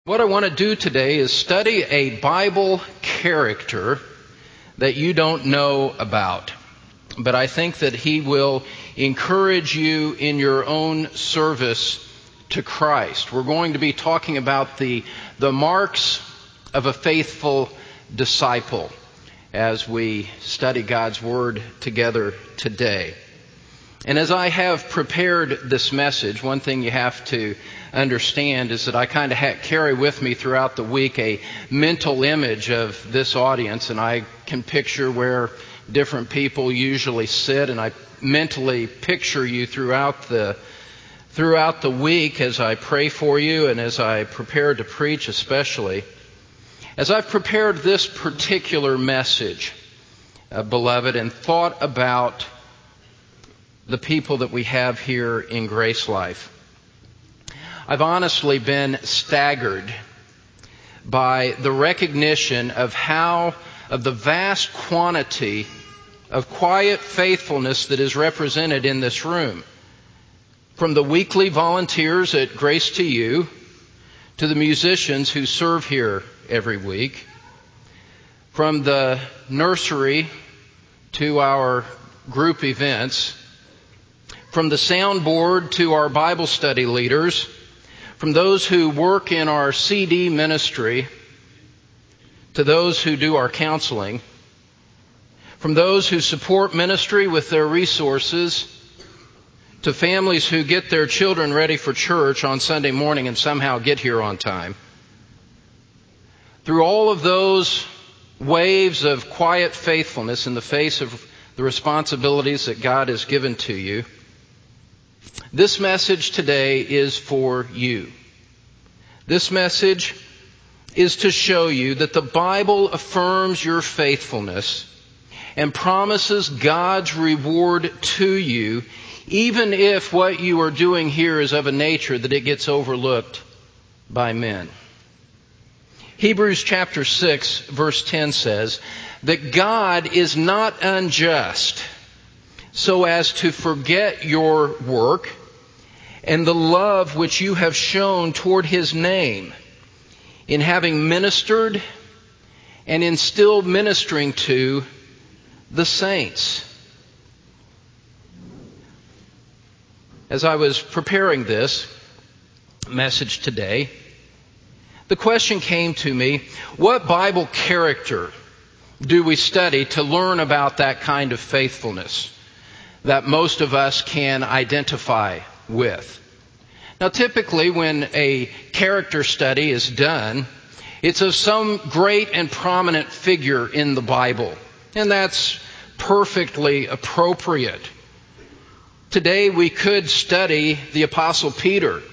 What I want to do today is study a Bible character that you don't know about. But I think that he will encourage you in your own service to Christ. We're going to be talking about the marks of a faithful disciple as we study God's Word together today. And as I have prepared this message, one thing you have to understand is that I kind of carry with me throughout the week a mental image of this audience, and I can picture where different people usually sit, and I mentally picture you throughout the week as I pray for you and as I prepare to preach especially. As I've prepared this particular message, beloved, and thought about the people that we have here in Grace Life, I've honestly been staggered by the recognition of the vast quantity of quiet faithfulness that is represented in this room. From the weekly volunteers at Grace to You, to the musicians who serve here every week, from the nursery to our group events, from the soundboard to our Bible study leaders, from those who work in our CD ministry to those who do our counseling, from those who support ministry with their resources to families who get their children ready for church on Sunday morning and somehow get here on time. Through all of those waves of quiet faithfulness in the face of the responsibilities that God has given to you, this message today is for you. This message is to show you that the Bible affirms your faithfulness and promises God's reward to you, even if what you are doing here is of a nature that it gets overlooked by men. Hebrews chapter 6, verse 10 says that God is not unjust so as to forget your work and the love which you have shown toward His name in having ministered and in still ministering to the saints. As I was preparing this message today, the question came to me, what Bible character do we study to learn about that kind of faithfulness that most of us can identify with? Now, typically when a character study is done, it's of some great and prominent figure in the Bible, and that's perfectly appropriate. Today we could study the Apostle Peter,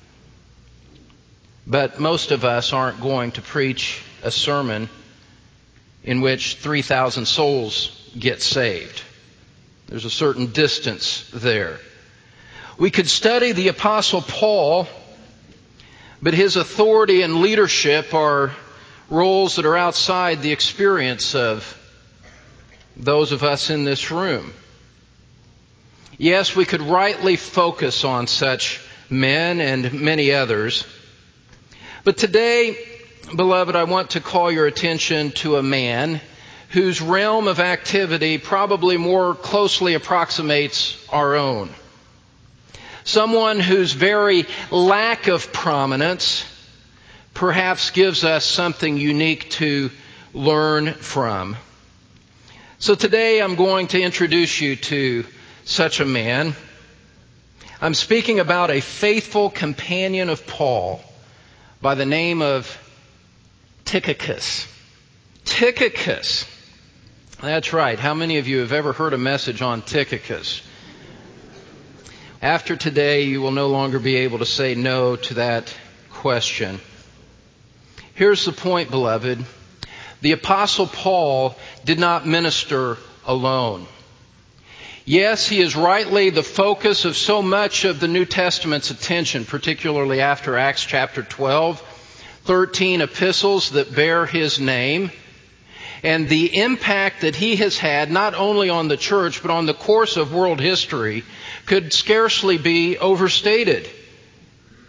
but most of us aren't going to preach a sermon in which 3,000 souls get saved. There's a certain distance there. We could study the Apostle Paul, but his authority and leadership are roles that are outside the experience of those of us in this room. Yes, we could rightly focus on such men and many others, but today, beloved, I want to call your attention to a man whose realm of activity probably more closely approximates our own. Someone whose very lack of prominence perhaps gives us something unique to learn from. So today I'm going to introduce you to such a man. I'm speaking about a faithful companion of Paul by the name of Tychicus. Tychicus. That's right. How many of you have ever heard a message on Tychicus? After today, you will no longer be able to say no to that question. Here's the point, beloved. The Apostle Paul did not minister alone. Yes, he is rightly the focus of so much of the New Testament's attention, particularly after Acts chapter 12, 13 epistles that bear his name, and the impact that he has had not only on the church but on the course of world history could scarcely be overstated.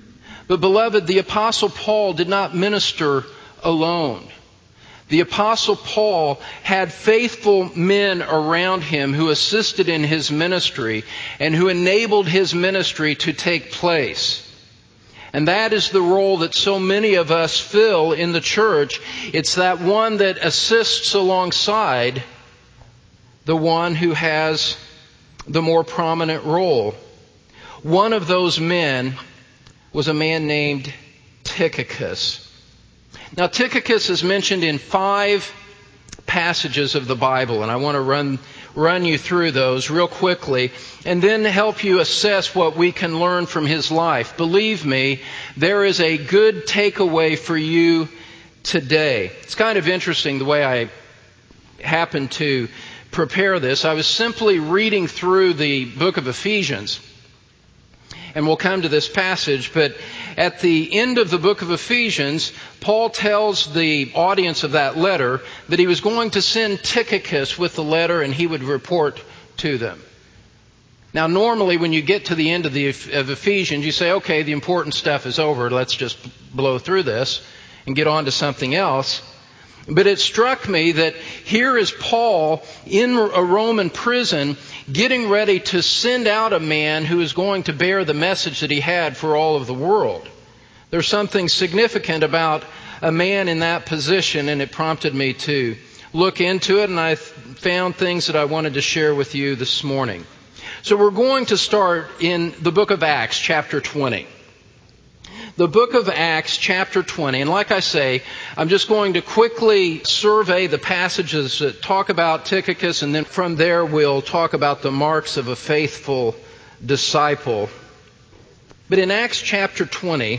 But beloved, the Apostle Paul did not minister alone. The Apostle Paul had faithful men around him who assisted in his ministry and who enabled his ministry to take place. And that is the role that so many of us fill in the church. It's that one that assists alongside the one who has the more prominent role. One of those men was a man named Tychicus. Now, Tychicus is mentioned in 5 passages of the Bible, and I want to run you through those real quickly and then help you assess what we can learn from his life. Believe me, there is a good takeaway for you today. It's kind of interesting the way I happened to prepare this. I was simply reading through the book of Ephesians, and we'll come to this passage, but at the end of the book of Ephesians, Paul tells the audience of that letter that he was going to send Tychicus with the letter and he would report to them. Now, normally when you get to the end of Ephesians, you say, okay, the important stuff is over. Let's just blow through this and get on to something else. But it struck me that here is Paul in a Roman prison getting ready to send out a man who is going to bear the message that he had for all of the world. There's something significant about a man in that position, and it prompted me to look into it, and I found things that I wanted to share with you this morning. So we're going to start in the book of Acts, chapter 20. The book of Acts, chapter 20, and like I say, I'm just going to quickly survey the passages that talk about Tychicus, and then from there we'll talk about the marks of a faithful disciple. But in Acts chapter 20,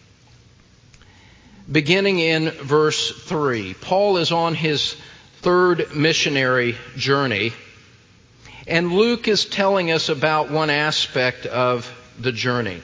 beginning in verse 3, Paul is on his 3rd missionary journey, and Luke is telling us about one aspect of the journey.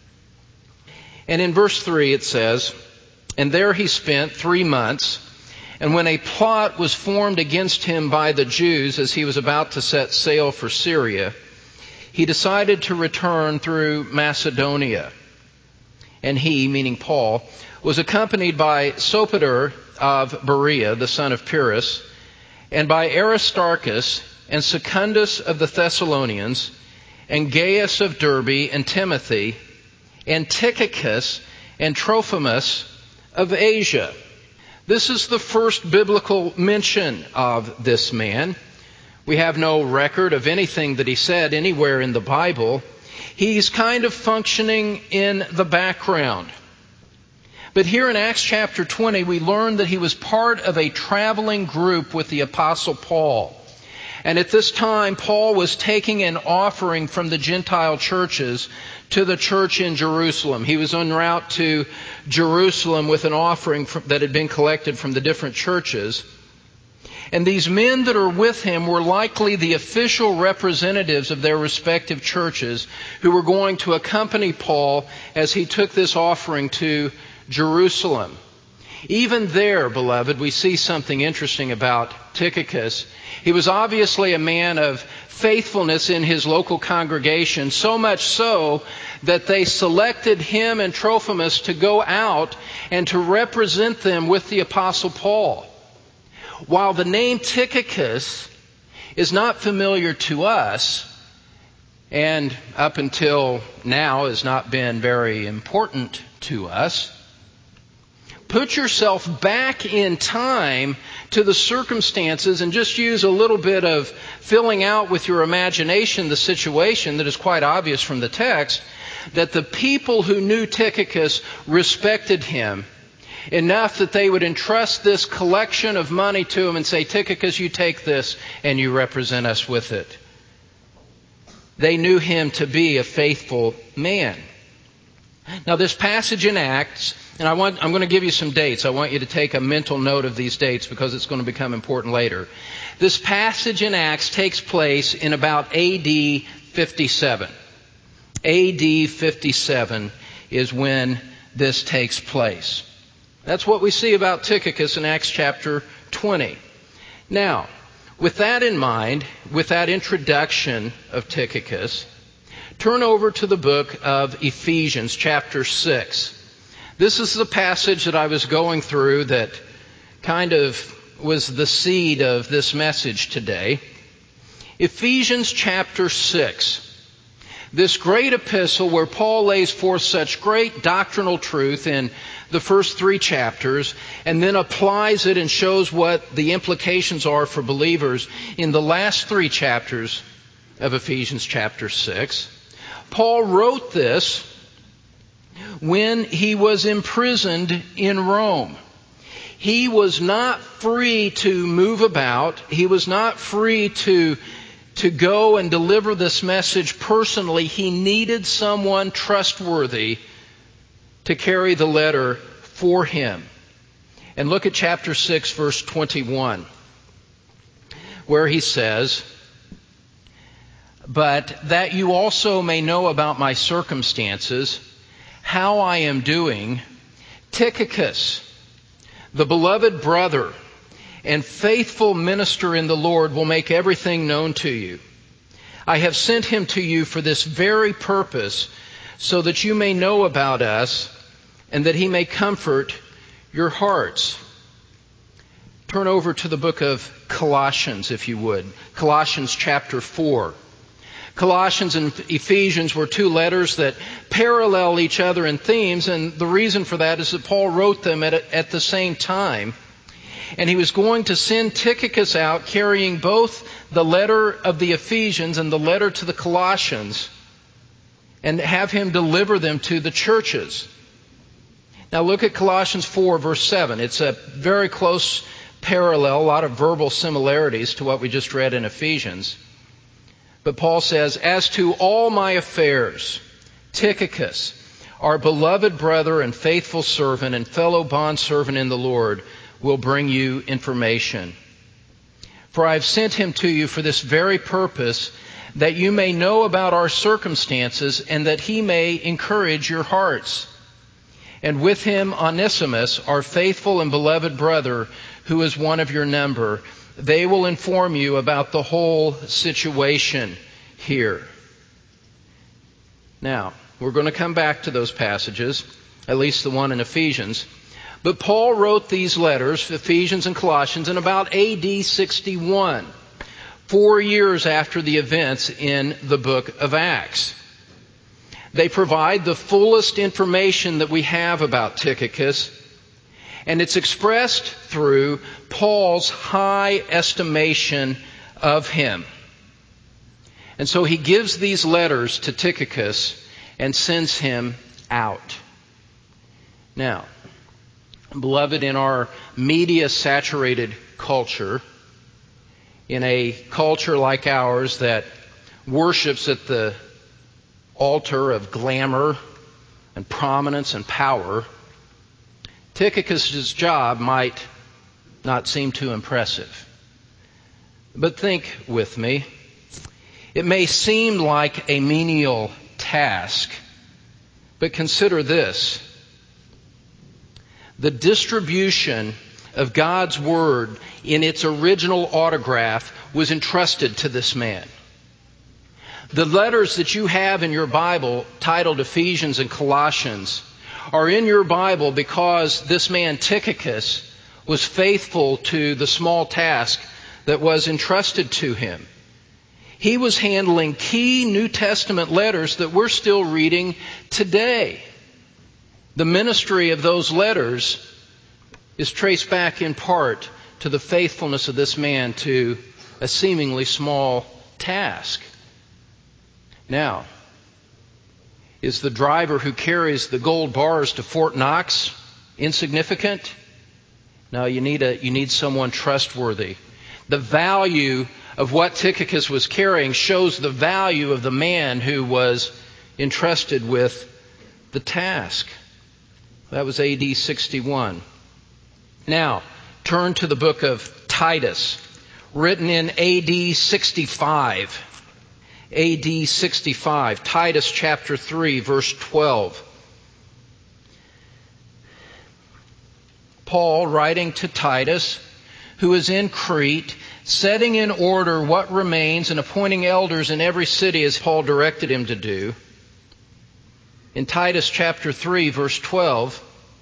And in verse 3 it says, "And there he spent 3 months, and when a plot was formed against him by the Jews as he was about to set sail for Syria, he decided to return through Macedonia. And he," meaning Paul, "was accompanied by Sopater of Berea, the son of Pyrrhus, and by Aristarchus and Secundus of the Thessalonians, and Gaius of Derbe and Timothy, and Tychicus and Trophimus of Asia." This is the first biblical mention of this man. We have no record of anything that he said anywhere in the Bible. He's kind of functioning in the background. But here in Acts chapter 20, we learn that he was part of a traveling group with the Apostle Paul. And at this time, Paul was taking an offering from the Gentile churches to the church in Jerusalem. He was en route to Jerusalem with an offering that had been collected from the different churches. And these men that are with him were likely the official representatives of their respective churches who were going to accompany Paul as he took this offering to Jerusalem. Even there, beloved, we see something interesting about Tychicus. He was obviously a man of faithfulness in his local congregation, so much so that they selected him and Trophimus to go out and to represent them with the Apostle Paul. While the name Tychicus is not familiar to us, and up until now has not been very important to us, put yourself back in time to the circumstances and just use a little bit of filling out with your imagination the situation that is quite obvious from the text, that the people who knew Tychicus respected him enough that they would entrust this collection of money to him and say, "Tychicus, you take this and you represent us with it." They knew him to be a faithful man. Now this passage in Acts, and I'm going to give you some dates. I want you to take a mental note of these dates because it's going to become important later. This passage in Acts takes place in about AD 57. AD 57 is when this takes place. That's what we see about Tychicus in Acts chapter 20. Now, with that in mind, with that introduction of Tychicus, turn over to the book of Ephesians chapter 6. This is the passage that I was going through that kind of was the seed of this message today. Ephesians chapter 6. This great epistle where Paul lays forth such great doctrinal truth in the first 3 chapters and then applies it and shows what the implications are for believers in the last 3 chapters of Ephesians chapter 6. Paul wrote this when he was imprisoned in Rome. He was not free to move about. He was not free to go and deliver this message personally. He needed someone trustworthy to carry the letter for him. And look at chapter 6, verse 21, where he says, "But that you also may know about my circumstances, how I am doing, Tychicus, the beloved brother and faithful minister in the Lord, will make everything known to you. I have sent him to you for this very purpose, so that you may know about us and that he may comfort your hearts." Turn over to the book of Colossians, if you would. Colossians chapter 4. Colossians and Ephesians were 2 letters that parallel each other in themes, and the reason for that is that Paul wrote them at the same time. And he was going to send Tychicus out carrying both the letter of the Ephesians and the letter to the Colossians and have him deliver them to the churches. Now look at Colossians 4, verse 7. It's a very close parallel, a lot of verbal similarities to what we just read in Ephesians. But Paul says, "As to all my affairs, Tychicus, our beloved brother and faithful servant and fellow bondservant in the Lord, will bring you information. For I have sent him to you for this very purpose, that you may know about our circumstances and that he may encourage your hearts. And with him Onesimus, our faithful and beloved brother, who is one of your number. They will inform you about the whole situation here." Now, we're going to come back to those passages, at least the one in Ephesians. But Paul wrote these letters, Ephesians and Colossians, in about AD 61, 4 years after the events in the book of Acts. They provide the fullest information that we have about Tychicus, and it's expressed through Paul's high estimation of him. And so he gives these letters to Tychicus and sends him out. Now, beloved, in our media-saturated culture, in a culture like ours that worships at the altar of glamour and prominence and power, Tychicus' job might not seem too impressive. But think with me. It may seem like a menial task, but consider this. The distribution of God's Word in its original autograph was entrusted to this man. The letters that you have in your Bible titled Ephesians and Colossians are in your Bible because this man Tychicus was faithful to the small task that was entrusted to him. He was handling key New Testament letters that we're still reading today. The ministry of those letters is traced back in part to the faithfulness of this man to a seemingly small task. Now, is the driver who carries the gold bars to Fort Knox insignificant? No, you need someone trustworthy. The value of what Tychicus was carrying shows the value of the man who was entrusted with the task. That was AD 61. Now, turn to the book of Titus, written in AD 65. AD 65, Titus chapter 3, verse 12. Paul, writing to Titus, who is in Crete, setting in order what remains and appointing elders in every city as Paul directed him to do. In Titus chapter 3, verse 12,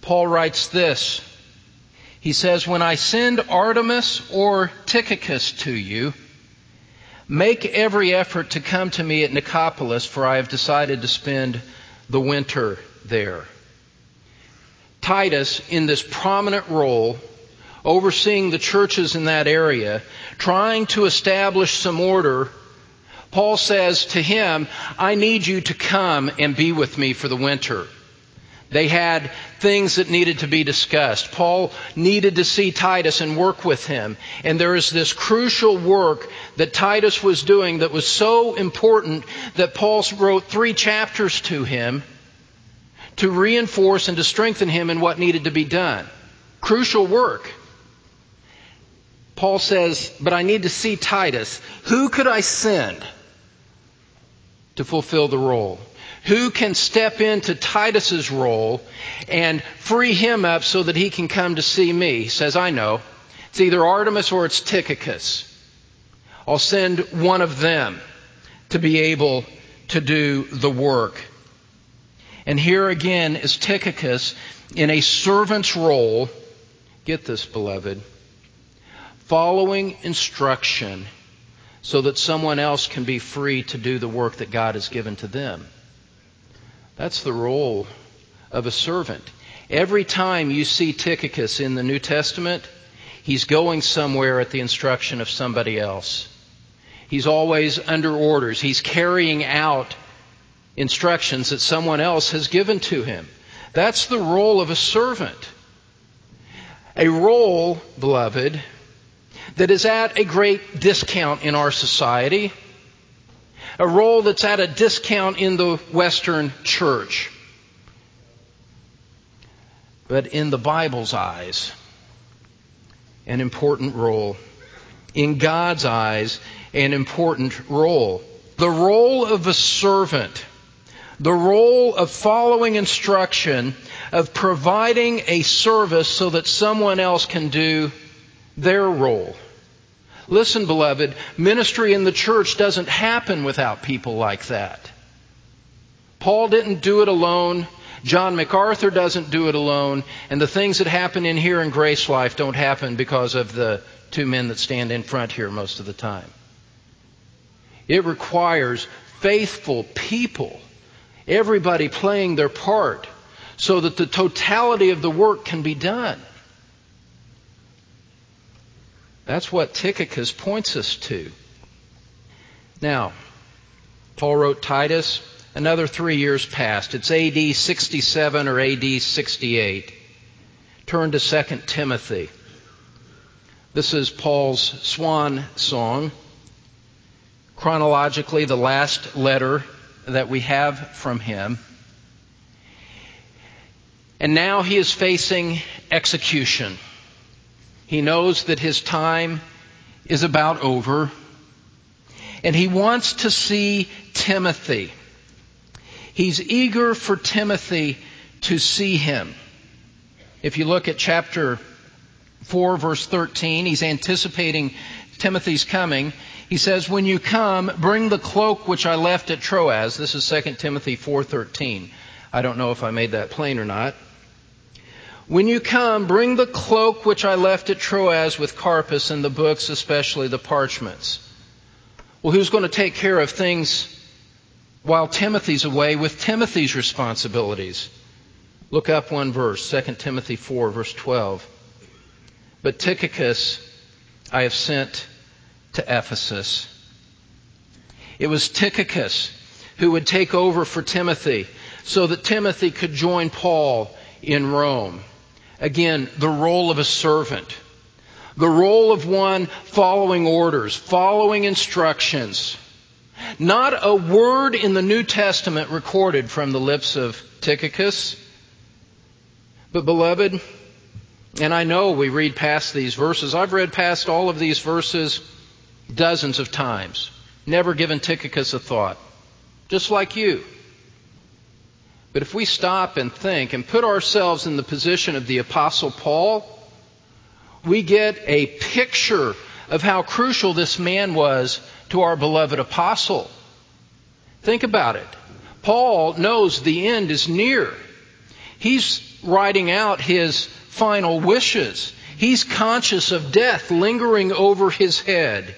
Paul writes this. He says, when I send Artemas or Tychicus to you, make every effort to come to me at Nicopolis, for I have decided to spend the winter there. Titus, in this prominent role, overseeing the churches in that area, trying to establish some order, Paul says to him, I need you to come and be with me for the winter. They had things that needed to be discussed. Paul needed to see Titus and work with him. And there is this crucial work that Titus was doing that was so important that Paul wrote 3 chapters to him to reinforce and to strengthen him in what needed to be done. Crucial work. Paul says, but I need to see Titus. Who could I send to fulfill the role? Who can step into Titus's role and free him up so that he can come to see me? He says, I know. It's either Artemas or it's Tychicus. I'll send one of them to be able to do the work. And here again is Tychicus in a servant's role. Get this, beloved. Following instruction so that someone else can be free to do the work that God has given to them. That's the role of a servant. Every time you see Tychicus in the New Testament, he's going somewhere at the instruction of somebody else. He's always under orders. He's carrying out instructions that someone else has given to him. That's the role of a servant. A role, beloved, that is at a great discount in our society. A role that's at a discount in the Western church. But in the Bible's eyes, an important role. In God's eyes, an important role. The role of a servant, the role of following instruction, of providing a service so that someone else can do their role. Listen, beloved, ministry in the church doesn't happen without people like that. Paul didn't do it alone. John MacArthur doesn't do it alone. And the things that happen in here in Grace Life don't happen because of the 2 men that stand in front here most of the time. It requires faithful people, everybody playing their part, so that the totality of the work can be done. That's what Tychicus points us to. Now, Paul wrote Titus. Another 3 years passed. It's AD 67 or AD 68. Turn to 2 Timothy. This is Paul's swan song. Chronologically, the last letter that we have from him. And now he is facing execution. He knows that his time is about over. And he wants to see Timothy. He's eager for Timothy to see him. If you look at chapter 4, verse 13, he's anticipating Timothy's coming. He says, when you come, bring the cloak which I left at Troas. This is 2 Timothy 4:13. I don't know if I made that plain or not. When you come, bring the cloak which I left at Troas with Carpus and the books, especially the parchments. Well, who's going to take care of things while Timothy's away with Timothy's responsibilities? Look up one verse, 2 Timothy 4, verse 12. But Tychicus I have sent to Ephesus. It was Tychicus who would take over for Timothy so that Timothy could join Paul in Rome. Again, the role of a servant. The role of one following orders, following instructions. Not a word in the New Testament recorded from the lips of Tychicus. But beloved, and I know we read past these verses. I've read past all of these verses dozens of times. Never given Tychicus a thought. Just like you. But if we stop and think and put ourselves in the position of the Apostle Paul, we get a picture of how crucial this man was to our beloved apostle. Think about it. Paul knows the end is near. He's writing out his final wishes. He's conscious of death lingering over his head.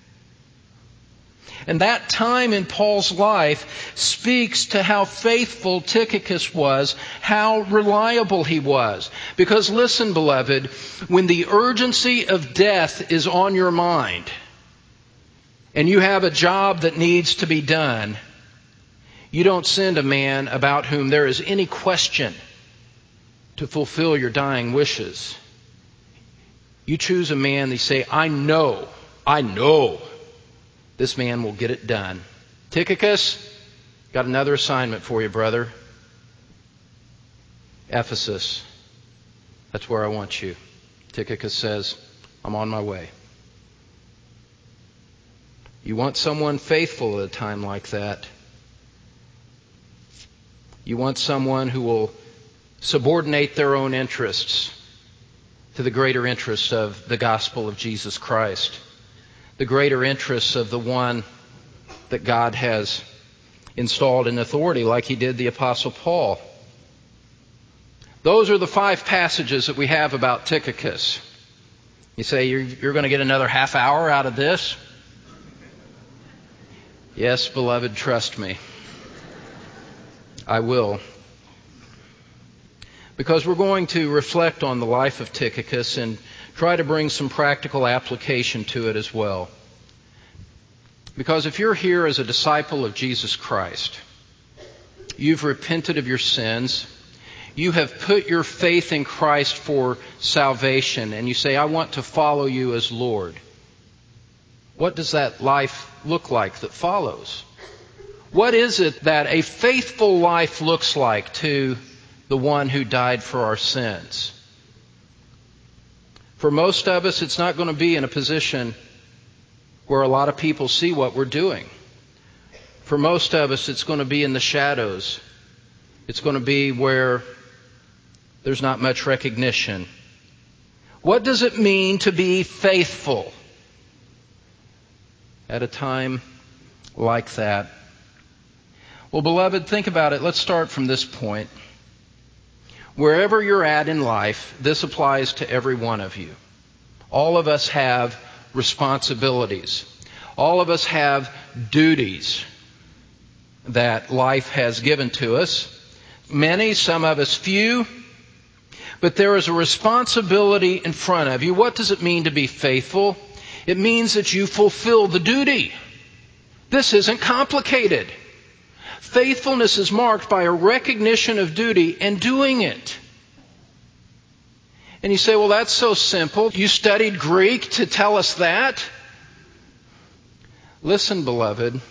And that time in Paul's life speaks to how faithful Tychicus was, how reliable he was. Because listen, beloved, when the urgency of death is on your mind, and you have a job that needs to be done, you don't send a man about whom there is any question to fulfill your dying wishes. You choose a man that you say, I know this man will get it done. Tychicus, got another assignment for you, brother. Ephesus. That's where I want you. Tychicus says, I'm on my way. You want someone faithful at a time like that. You want someone who will subordinate their own interests to the greater interests of the gospel of Jesus Christ, the greater interests of the one that God has installed in authority, like he did the Apostle Paul. Those are the 5 passages that we have about Tychicus. You say, you're going to get another half hour out of this? Yes, beloved, trust me. I will. Because we're going to reflect on the life of Tychicus and try to bring some practical application to it as well. Because if you're here as a disciple of Jesus Christ, you've repented of your sins, you have put your faith in Christ for salvation, and you say, I want to follow you as Lord. What does that life look like that follows? What is it that a faithful life looks like to the one who died for our sins? For most of us, it's not going to be in a position where a lot of people see what we're doing. For most of us, it's going to be in the shadows. It's going to be where there's not much recognition. What does it mean to be faithful at a time like that? Well, beloved, think about it. Let's start from this point. Wherever you're at in life, this applies to every one of you. All of us have responsibilities. All of us have duties that life has given to us. Many, some of us few. But there is a responsibility in front of you. What does it mean to be faithful? It means that you fulfill the duty. This isn't complicated. Faithfulness is marked by a recognition of duty and doing it. And you say, well, that's so simple. You studied Greek to tell us that? Listen, beloved,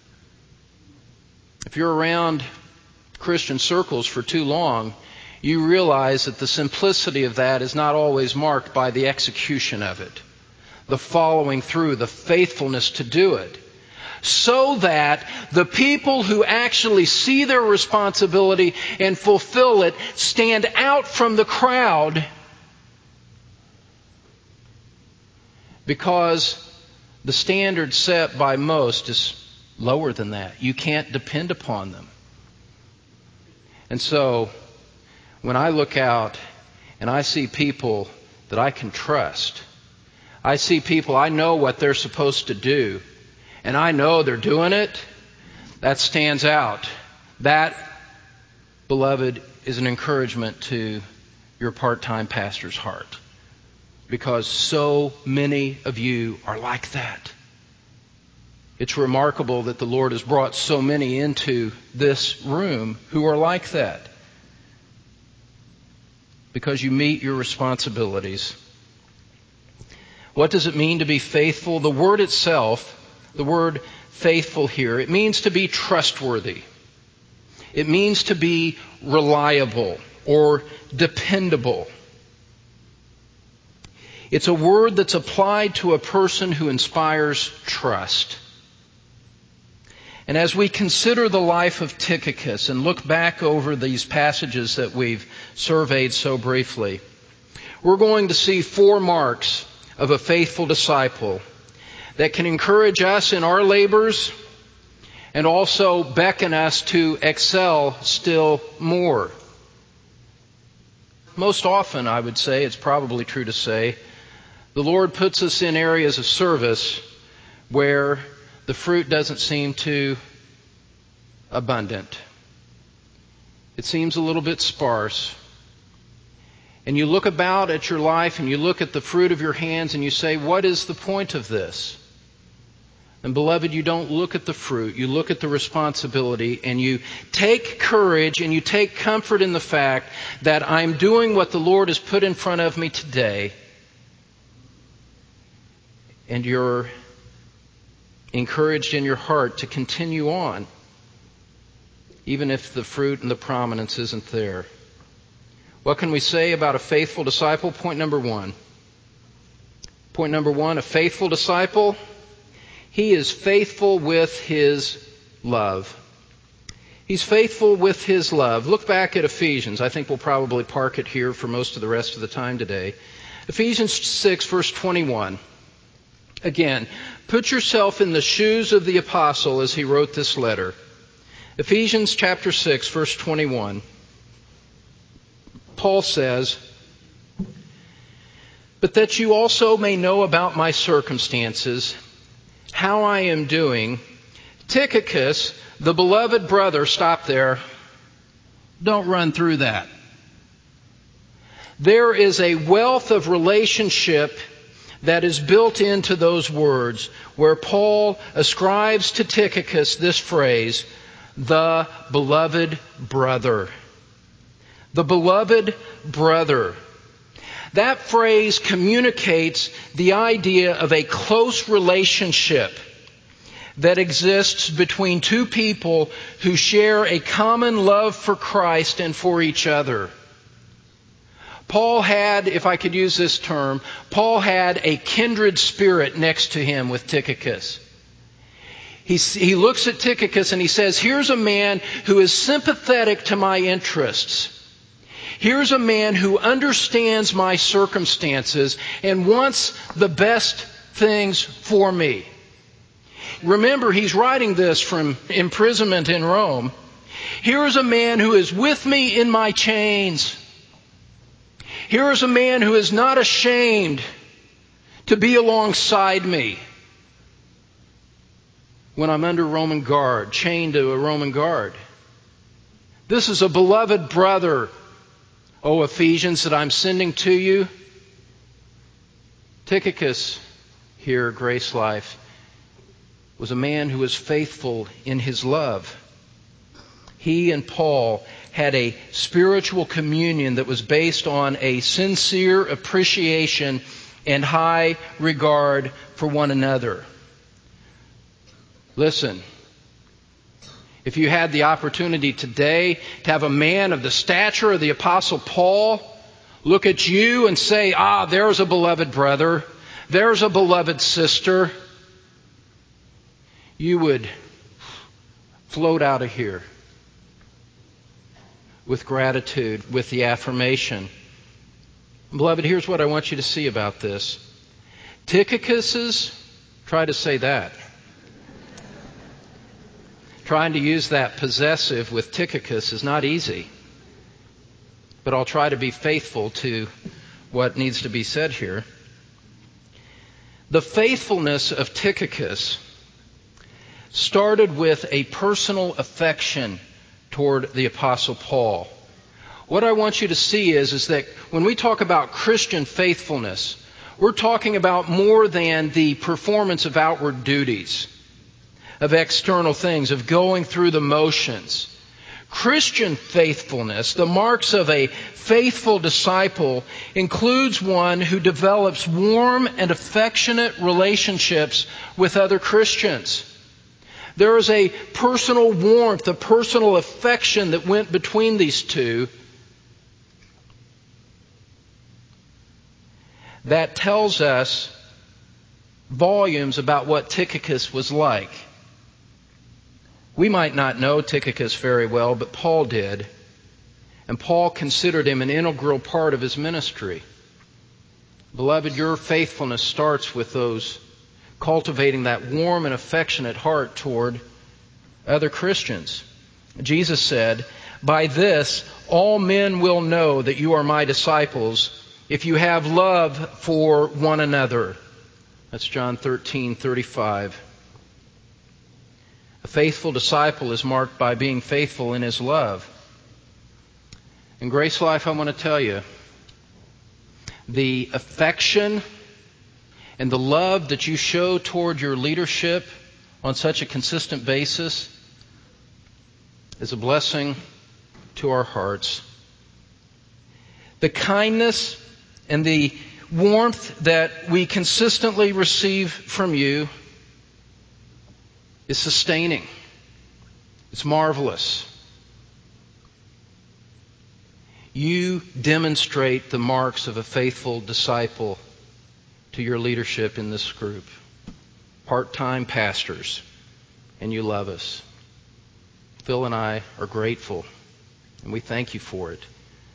if you're around Christian circles for too long, you realize that the simplicity of that is not always marked by the execution of it, the following through, the faithfulness to do it. So that the people who actually see their responsibility and fulfill it stand out from the crowd, because the standard set by most is lower than that. You can't depend upon them. And so, when I look out and I see people that I can trust, I see people I know what they're supposed to do, and I know they're doing it, that stands out. That, beloved, is an encouragement to your part-time pastor's heart. Because so many of you are like that. It's remarkable that the Lord has brought so many into this room who are like that. Because you meet your responsibilities. What does it mean to be faithful? The word itself, the word faithful here, it means to be trustworthy. It means to be reliable or dependable. It's a word that's applied to a person who inspires trust. And as we consider the life of Tychicus and look back over these passages that we've surveyed so briefly, we're going to see 4 marks of a faithful disciple that can encourage us in our labors and also beckon us to excel still more. most often, I would say, it's probably true to say, the Lord puts us in areas of service where the fruit doesn't seem too abundant. It seems a little bit sparse. And you look about at your life and you look at the fruit of your hands and you say, what is the point of this? And beloved, you don't look at the fruit, you look at the responsibility, and you take courage and you take comfort in the fact that I'm doing what the Lord has put in front of me today. And you're encouraged in your heart to continue on, even if the fruit and the prominence isn't there. What can we say about a faithful disciple? Point number one. Point number one, a faithful disciple, he is faithful with his love. He's faithful with his love. Look back at Ephesians. I think we'll probably park it here for most of the rest of the time today. Ephesians 6, verse 21. Again, put yourself in the shoes of the apostle as he wrote this letter. Ephesians chapter 6, verse 21. Paul says, "But that you also may know about my circumstances, how I am doing, Tychicus, the beloved brother," stop there. Don't run through that. There is a wealth of relationship that is built into those words where Paul ascribes to Tychicus this phrase, the beloved brother. The beloved brother. That phrase communicates the idea of a close relationship that exists between two people who share a common love for Christ and for each other. Paul had, if I could use this term, Paul had a kindred spirit next to him with Tychicus. He looks at Tychicus and he says, here's a man who is sympathetic to my interests. Here's a man who understands my circumstances and wants the best things for me. Remember, he's writing this from imprisonment in Rome. Here is a man who is with me in my chains. Here is a man who is not ashamed to be alongside me when I'm under Roman guard, chained to a Roman guard. This is a beloved brother, O Ephesians, that I'm sending to you. Tychicus here, Grace Life, was a man who was faithful in his love. He and Paul had a spiritual communion that was based on a sincere appreciation and high regard for one another. Listen, if you had the opportunity today to have a man of the stature of the Apostle Paul look at you and say, there's a beloved brother, there's a beloved sister, you would float out of here with gratitude, with the affirmation. Beloved, here's what I want you to see about this. Tychicus's, try to say that. Trying to use that possessive with Tychicus is not easy. But I'll try to be faithful to what needs to be said here. The faithfulness of Tychicus started with a personal affection toward the Apostle Paul. What I want you to see is that when we talk about Christian faithfulness, we're talking about more than the performance of outward duties, of external things, of going through the motions. Christian faithfulness, the marks of a faithful disciple, includes one who develops warm and affectionate relationships with other Christians. There is a personal warmth, a personal affection that went between these two that tells us volumes about what Tychicus was like. We might not know Tychicus very well, but Paul did. And Paul considered him an integral part of his ministry. Beloved, your faithfulness starts with those cultivating that warm and affectionate heart toward other Christians. Jesus said, By this, all men will know that you are my disciples, if you have love for one another. That's John 13:35. A faithful disciple is marked by being faithful in his love. In Grace Life, I want to tell you, the affection and the love that you show toward your leadership on such a consistent basis is a blessing to our hearts. The kindness and the warmth that we consistently receive from you is sustaining. It's marvelous. You demonstrate the marks of a faithful disciple to your leadership in this group. Part-time pastors, and you love us. Phil and I are grateful, and we thank you for it.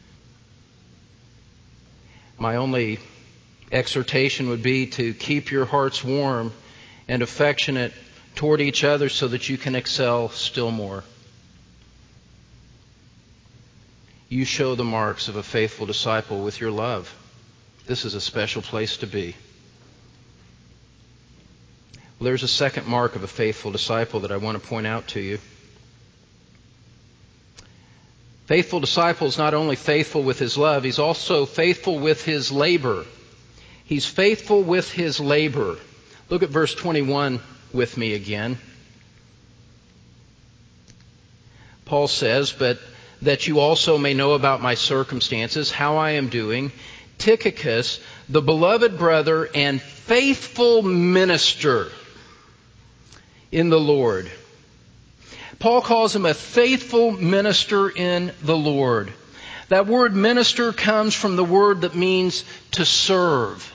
My only exhortation would be to keep your hearts warm and affectionate toward each other so that you can excel still more. You show the marks of a faithful disciple with your love. This is a special place to be. Well, there's a second mark of a faithful disciple that I want to point out to you. Faithful disciple is not only faithful with his love, he's also faithful with his labor. He's faithful with his labor. Look at verse 21 with me again. Paul says, "But that you also may know about my circumstances, how I am doing, Tychicus, the beloved brother and faithful minister in the Lord." Paul calls him a faithful minister in the Lord. That word minister comes from the word that means to serve.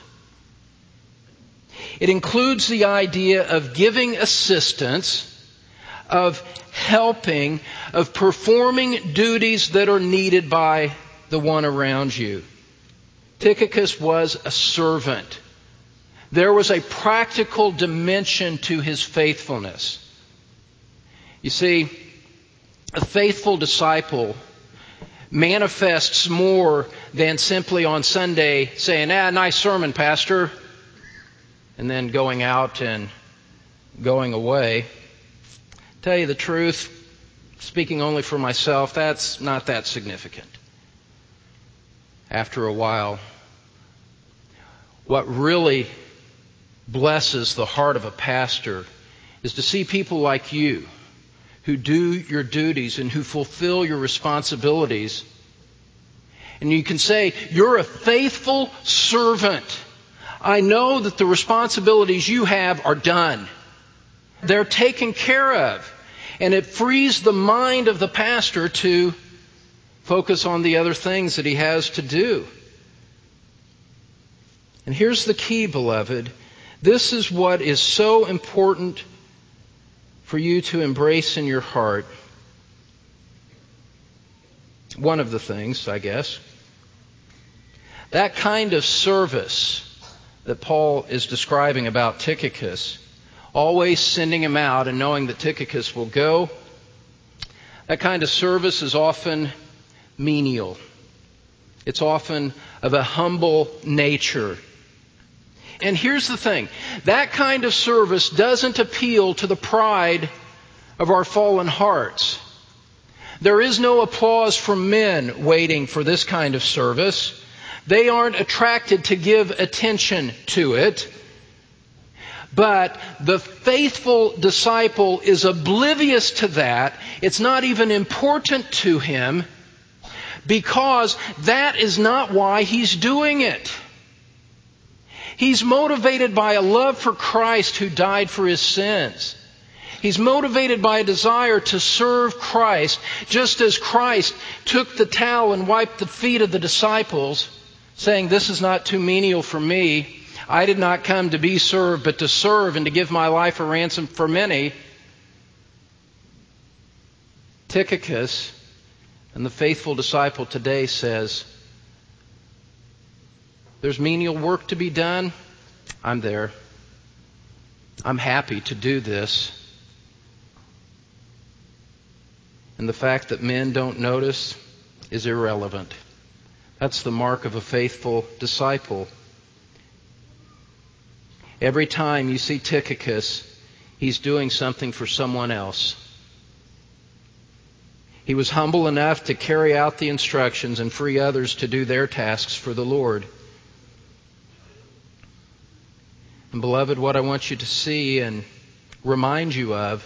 It includes the idea of giving assistance, of helping, of performing duties that are needed by the one around you. Tychicus was a servant. There was a practical dimension to his faithfulness. You see, a faithful disciple manifests more than simply on Sunday saying, nice sermon, Pastor, and then going out and going away. Tell you the truth, speaking only for myself, that's not that significant. After a while, what really blesses the heart of a pastor is to see people like you who do your duties and who fulfill your responsibilities. And you can say, "You're a faithful servant. I know that the responsibilities you have are done. They're taken care of." And it frees the mind of the pastor to focus on the other things that he has to do. And here's the key, beloved. This is what is so important for you to embrace in your heart. One of the things, I guess. That kind of service that Paul is describing about Tychicus, always sending him out and knowing that Tychicus will go, that kind of service is often menial. It's often of a humble nature. And here's the thing. That kind of service doesn't appeal to the pride of our fallen hearts. There is no applause from men waiting for this kind of service. They aren't attracted to give attention to it. But the faithful disciple is oblivious to that. It's not even important to him because that is not why he's doing it. He's motivated by a love for Christ who died for his sins. He's motivated by a desire to serve Christ, just as Christ took the towel and wiped the feet of the disciples, saying, "This is not too menial for me. I did not come to be served, but to serve and to give my life a ransom for many." Tychicus and the faithful disciple today says, "There's menial work to be done. I'm there. I'm happy to do this." And the fact that men don't notice is irrelevant. That's the mark of a faithful disciple. Every time you see Tychicus, he's doing something for someone else. He was humble enough to carry out the instructions and free others to do their tasks for the Lord. And beloved, what I want you to see and remind you of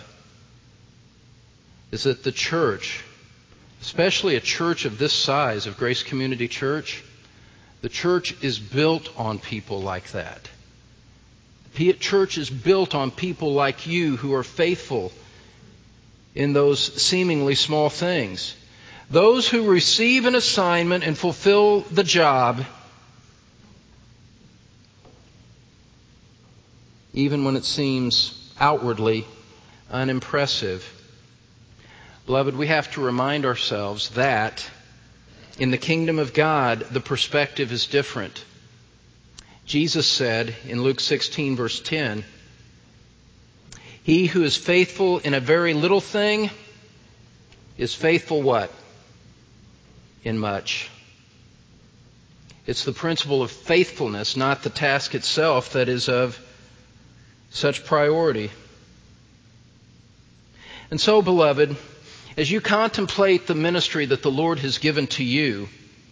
is that the church, especially a church of this size, of Grace Community Church, the church is built on people like that. The church is built on people like you who are faithful in those seemingly small things. Those who receive an assignment and fulfill the job, even when it seems outwardly unimpressive. Beloved, we have to remind ourselves that in the kingdom of God, the perspective is different. Jesus said in Luke 16, verse 10, "He who is faithful in a very little thing is faithful" what? In much. It's the principle of faithfulness, not the task itself, that is of such priority. And so, beloved, as you contemplate the ministry that the Lord has given to you,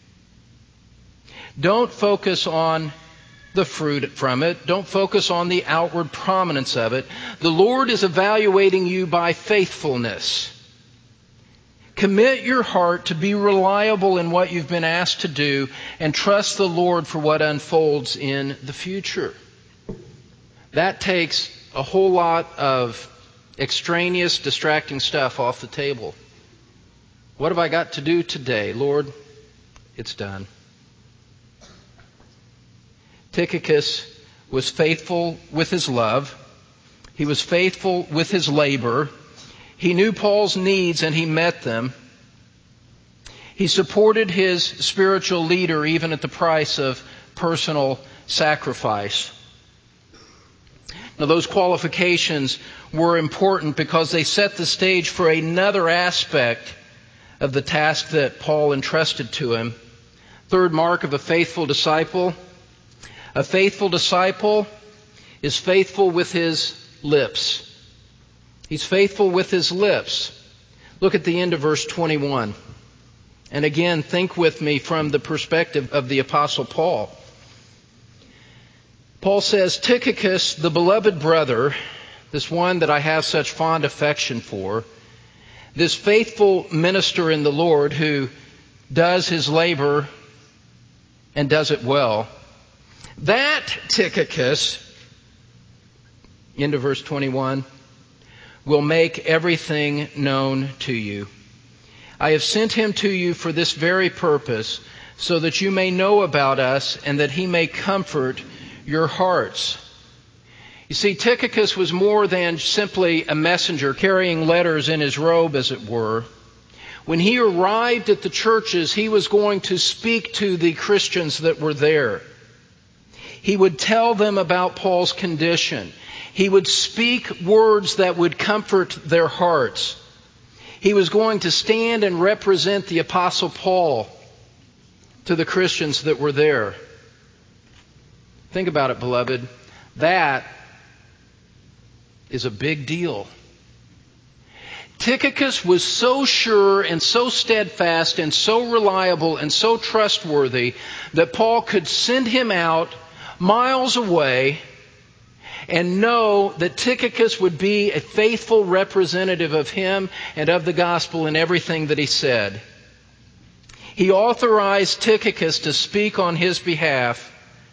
don't focus on the fruit from it. Don't focus on the outward prominence of it. The Lord is evaluating you by faithfulness. Commit your heart to be reliable in what you've been asked to do and trust the Lord for what unfolds in the future. That takes a whole lot of extraneous, distracting stuff off the table. What have I got to do today? Lord, it's done. Tychicus was faithful with his love. He was faithful with his labor. He knew Paul's needs and he met them. He supported his spiritual leader even at the price of personal sacrifice. Now, those qualifications were important because they set the stage for another aspect of the task that Paul entrusted to him. Third mark of a faithful disciple. A faithful disciple is faithful with his lips. He's faithful with his lips. Look at the end of verse 21. And again, think with me from the perspective of the Apostle Paul. Paul says, "Tychicus, the beloved brother, this one that I have such fond affection for, this faithful minister in the Lord who does his labor and does it well, that Tychicus," into verse 21, "will make everything known to you. I have sent him to you for this very purpose, so that you may know about us and that he may comfort your hearts." You see, Tychicus was more than simply a messenger carrying letters in his robe, as it were. When he arrived at the churches, he was going to speak to the Christians that were there. He would tell them about Paul's condition. He would speak words that would comfort their hearts. He was going to stand and represent the Apostle Paul to the Christians that were there. Think about it, beloved. That is a big deal. Tychicus was so sure and so steadfast and so reliable and so trustworthy that Paul could send him out miles away and know that Tychicus would be a faithful representative of him and of the gospel in everything that he said. He authorized Tychicus to speak on his behalf.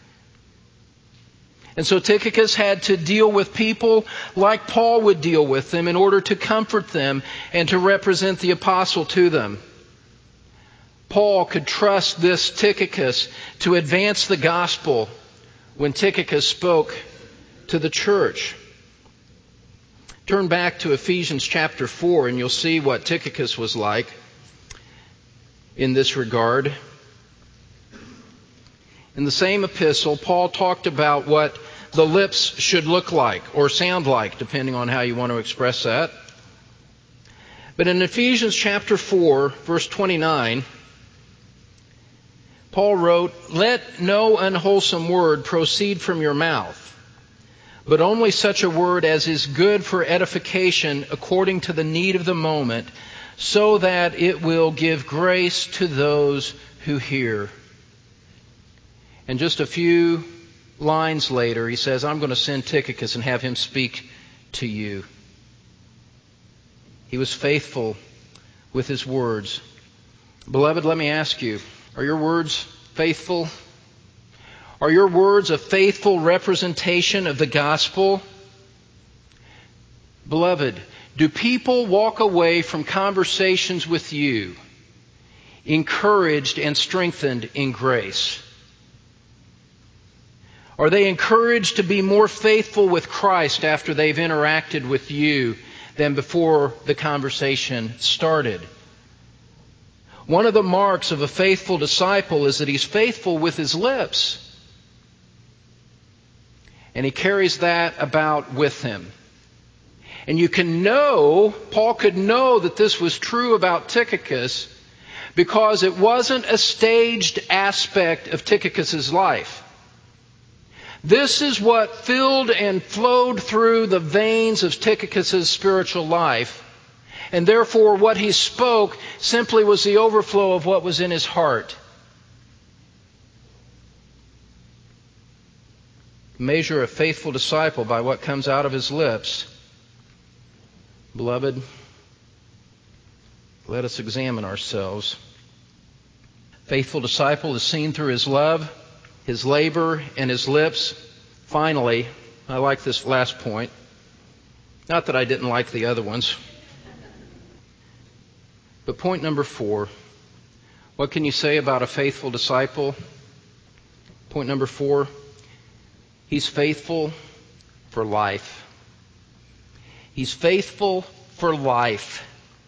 And so Tychicus had to deal with people like Paul would deal with them in order to comfort them and to represent the apostle to them. Paul could trust this Tychicus to advance the gospel when Tychicus spoke to the church. Turn back to Ephesians chapter 4 and you'll see what Tychicus was like in this regard. In the same epistle, Paul talked about what the lips should look like or sound like, depending on how you want to express that. But in Ephesians chapter 4, verse 29, Paul wrote, "Let no unwholesome word proceed from your mouth, but only such a word as is good for edification according to the need of the moment, so that it will give grace to those who hear." And just a few lines later, he says, "I'm going to send Tychicus and have him speak to you." He was faithful with his words. Beloved, let me ask you, are your words faithful? Are your words a faithful representation of the gospel? Beloved, do people walk away from conversations with you encouraged and strengthened in grace? Are they encouraged to be more faithful with Christ after they've interacted with you than before the conversation started? One of the marks of a faithful disciple is that he's faithful with his lips. And he carries that about with him. And you can know, Paul could know that this was true about Tychicus because it wasn't a staged aspect of Tychicus' life. This is what filled and flowed through the veins of Tychicus' spiritual life. And therefore what he spoke simply was the overflow of what was in his heart. Measure a faithful disciple by what comes out of his lips. Beloved, let us examine ourselves. Faithful disciple is seen through his love, his labor, and his lips. Finally, I like this last point. Not that I didn't like the other ones. But point number 4, what can you say about a faithful disciple? Point number 4, he's faithful for life. He's faithful for life.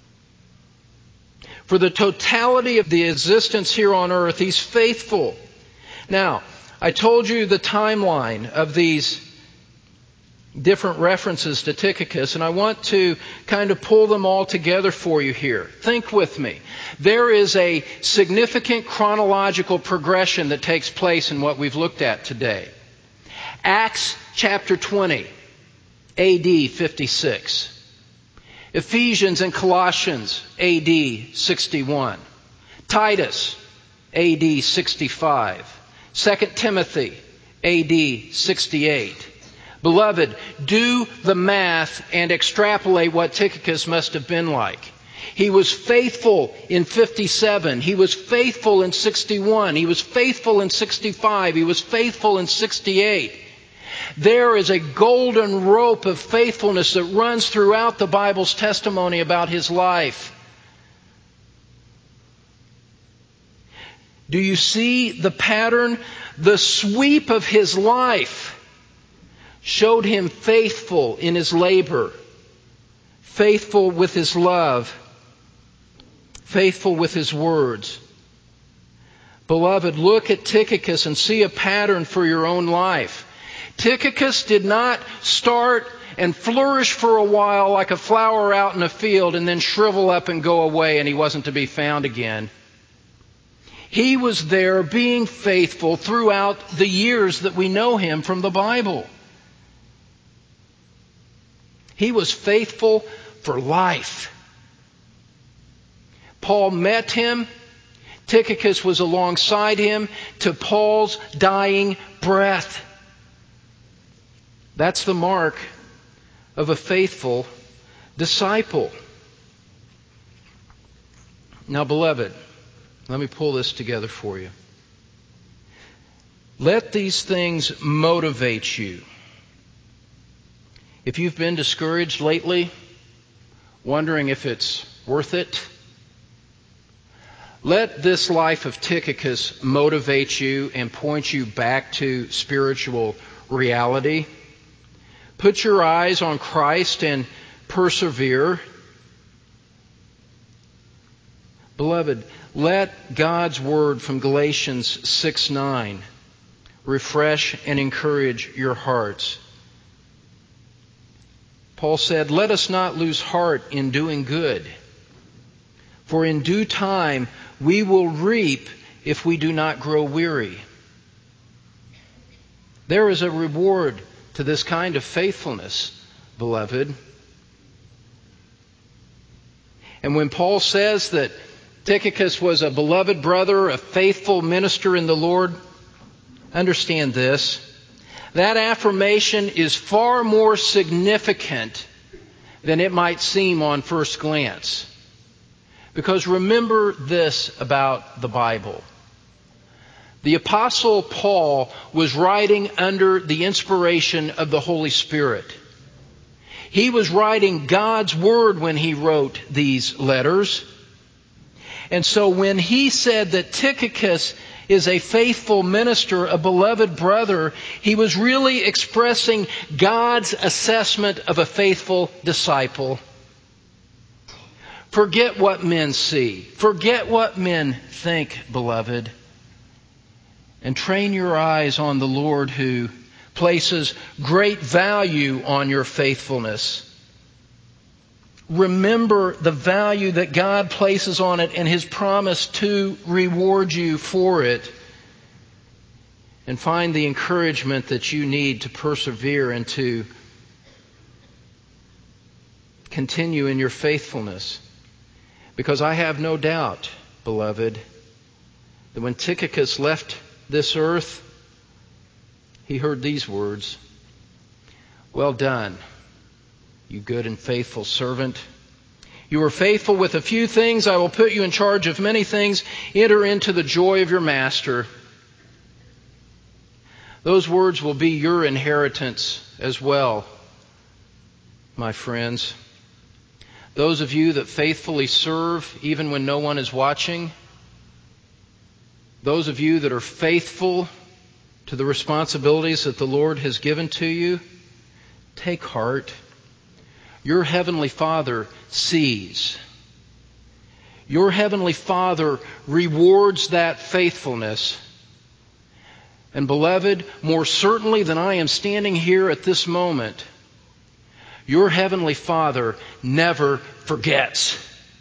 For the totality of the existence here on earth, he's faithful. Now, I told you the timeline of these different references to Tychicus, and I want to kind of pull them all together for you here. Think with me. There is a significant chronological progression that takes place in what we've looked at today. Acts chapter 20, AD 56. Ephesians and Colossians, AD 61. Titus, AD 65. 2 Timothy, AD 68. Beloved, do the math and extrapolate what Tychicus must have been like. He was faithful in 57. He was faithful in 61. He was faithful in 65. He was faithful in 68. There is a golden rope of faithfulness that runs throughout the Bible's testimony about his life. Do you see the pattern? The sweep of his life showed him faithful in his labor, faithful with his love, faithful with his words. Beloved, look at Tychicus and see a pattern for your own life. Tychicus did not start and flourish for a while like a flower out in a field and then shrivel up and go away and he wasn't to be found again. He was there being faithful throughout the years that we know him from the Bible. He was faithful for life. Paul met him. Tychicus was alongside him to Paul's dying breath. That's the mark of a faithful disciple. Now, beloved, let me pull this together for you. Let these things motivate you. If you've been discouraged lately, wondering if it's worth it, let this life of Tychicus motivate you and point you back to spiritual reality. Put your eyes on Christ and persevere. Beloved, let God's word from Galatians 6:9 refresh and encourage your hearts. Paul said, "Let us not lose heart in doing good, For in due time we will reap if we do not grow weary. There is a reward to this kind of faithfulness, beloved. And when Paul says that Tychicus was a beloved brother, a faithful minister in the Lord, understand this. That affirmation is far more significant than it might seem on first glance. Because remember this about the Bible. The Apostle Paul was writing under the inspiration of the Holy Spirit. He was writing God's Word when he wrote these letters. And so when he said that Tychicus is a faithful minister, a beloved brother, he was really expressing God's assessment of a faithful disciple. Forget what men see. Forget what men think, beloved. And train your eyes on the Lord who places great value on your faithfulness. Remember the value that God places on it and His promise to reward you for it. And find the encouragement that you need to persevere and to continue in your faithfulness. Because I have no doubt, beloved, that when Tychicus left this earth, he heard these words, "Well done, you good and faithful servant. You were faithful with a few things. I will put you in charge of many things. Enter into the joy of your master." Those words will be your inheritance as well, my friends. Those of you that faithfully serve even when no one is watching, those of you that are faithful to the responsibilities that the Lord has given to you, take heart. Your Heavenly Father sees. Your Heavenly Father rewards that faithfulness. And beloved, more certainly than I am standing here at this moment, your Heavenly Father never forgets.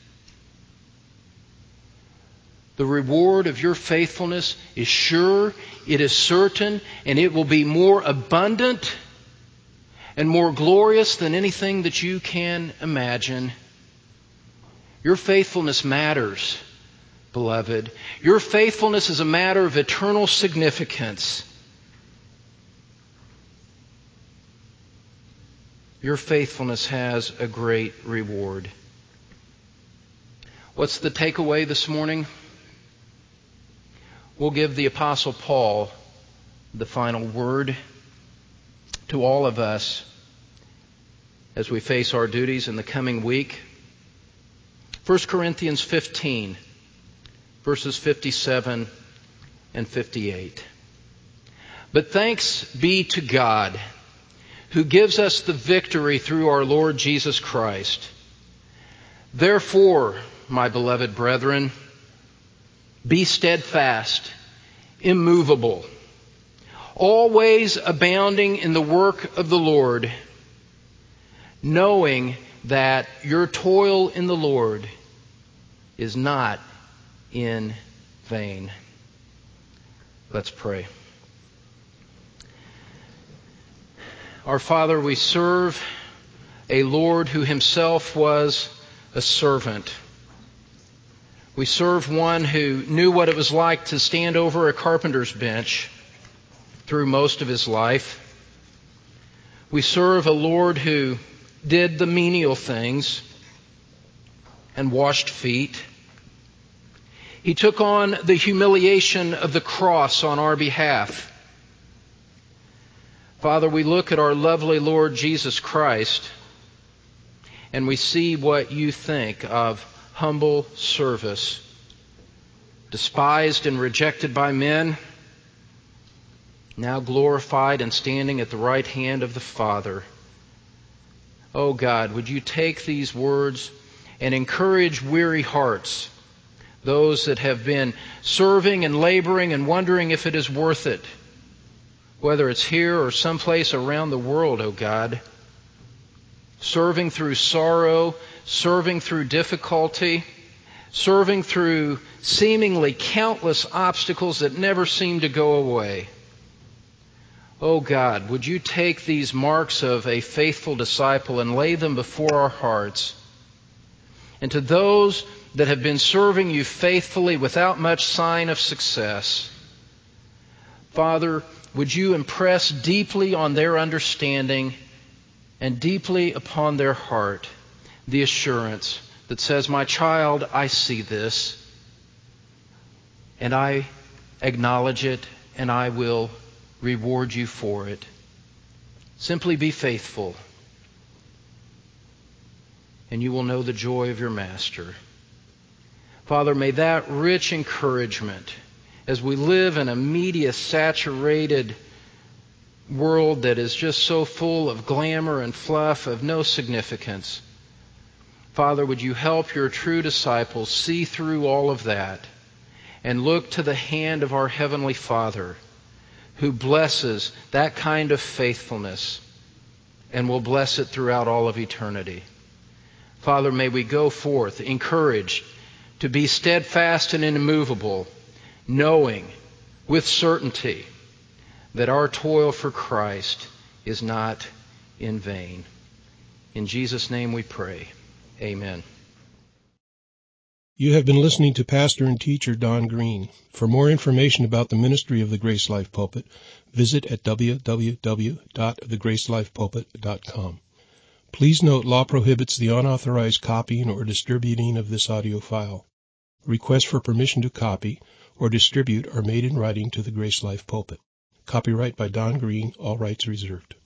The reward of your faithfulness is sure, it is certain, and it will be more abundant and more glorious than anything that you can imagine. Your faithfulness matters, beloved. Your faithfulness is a matter of eternal significance. Your faithfulness has a great reward. What's the takeaway this morning? We'll give the Apostle Paul the final word to all of us as we face our duties in the coming week. 1 Corinthians 15, verses 57 and 58. But thanks be to God, who gives us the victory through our Lord Jesus Christ. Therefore, my beloved brethren, be steadfast, immovable, always abounding in the work of the Lord, knowing that your toil in the Lord is not in vain. Let's pray. Our Father, we serve a Lord who himself was a servant. We serve one who knew what it was like to stand over a carpenter's bench through most of his life. We serve a Lord who did the menial things and washed feet. He took on the humiliation of the cross on our behalf. Father, we look at our lovely Lord Jesus Christ and we see what you think of humble service, despised and rejected by men, now glorified and standing at the right hand of the Father. Oh God, would you take these words and encourage weary hearts, those that have been serving and laboring and wondering if it is worth it, whether it's here or someplace around the world, oh God, serving through sorrow, serving through difficulty, serving through seemingly countless obstacles that never seem to go away. Oh God, would you take these marks of a faithful disciple and lay them before our hearts? And to those that have been serving you faithfully without much sign of success, Father, would you impress deeply on their understanding and deeply upon their heart the assurance that says, my child, I see this, and I acknowledge it, and I will reward you for it. Simply be faithful, and you will know the joy of your Master. Father, may that rich encouragement, as we live in a media-saturated world that is just so full of glamour and fluff of no significance, Father, would you help your true disciples see through all of that and look to the hand of our Heavenly Father, who blesses that kind of faithfulness and will bless it throughout all of eternity. Father, may we go forth encouraged to be steadfast and immovable, knowing with certainty that our toil for Christ is not in vain. In Jesus' name we pray. Amen. You have been listening to Pastor and Teacher Don Green. For more information about the ministry of the Grace Life Pulpit, visit at www.thegracelifepulpit.com. Please note law prohibits the unauthorized copying or distributing of this audio file. Requests for permission to copy or distribute are made in writing to the Grace Life Pulpit. Copyright by Don Green, all rights reserved.